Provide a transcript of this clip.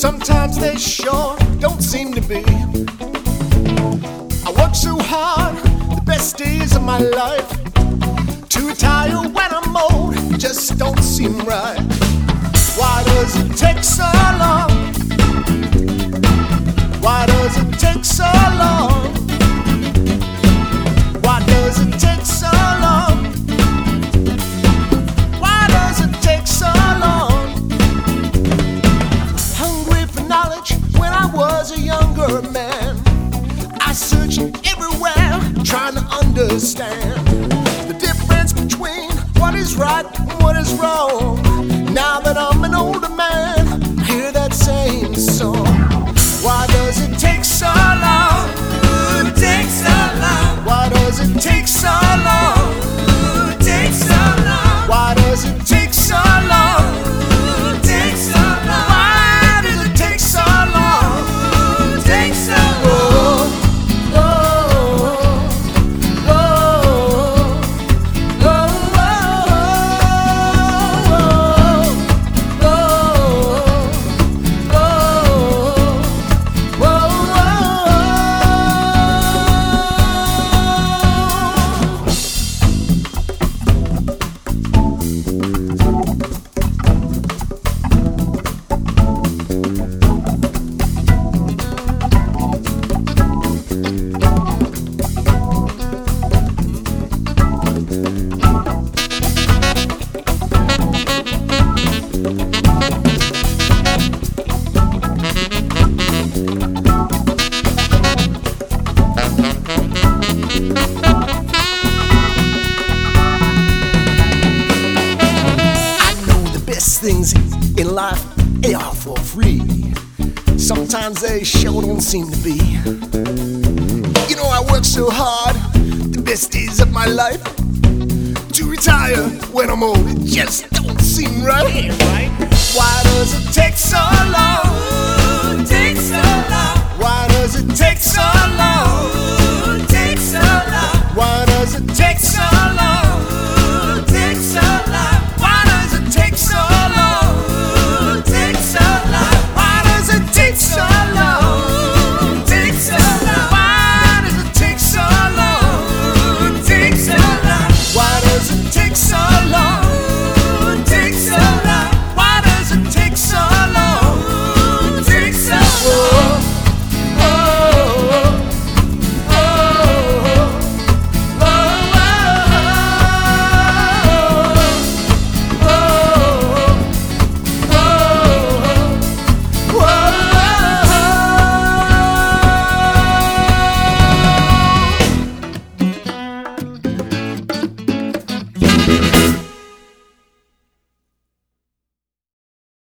Sometimes they sure don't seem to be. I work so hard, the best days of my life. To retire when I'm old just don't seem right. Why does it take so long? Why does it take so long? Why does it take so long? Why does it take so long? Hungry for knowledge when I was a younger man. I searched everywhere trying to understand the difference between what is right and what is wrong. Now that I'm an older man, I hear that same song. Why does it take so long? It takes so long. Why does it take so long? It takes so long. Why does it take so long? It takes so long. Why does it take so long? It takes so long. Things in life they are for free. Sometimes they sure don't seem to be. You know, I work so hard, the best days of my life. To retire when I'm old, it just don't seem right. Why does it take so